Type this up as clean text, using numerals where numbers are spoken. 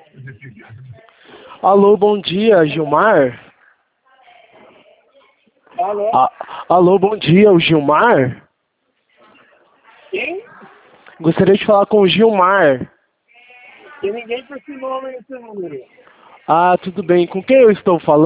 Alô, bom dia, Gilmar? Alô? Alô, bom dia, o Gilmar? Quem? Gostaria de falar com o Gilmar. Tem ninguém com esse nome nesse número. Ah, tudo bem. Com quem eu estou falando?